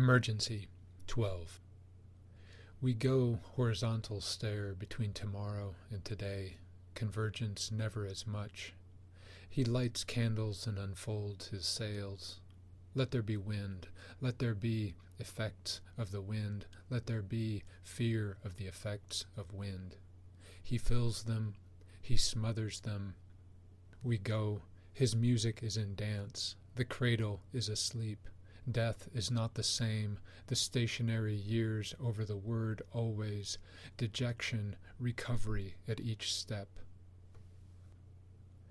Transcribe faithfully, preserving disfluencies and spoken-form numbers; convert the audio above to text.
Emergency twelve. We go horizontal stare between tomorrow and today, convergence never as much. He lights candles and unfolds his sails. Let there be wind, let there be effects of the wind, let there be fear of the effects of wind. He fills them, he smothers them. We go, his music is in dance, the cradle is asleep. Death is not the same, the stationary years over the word always, dejection, recovery at each step.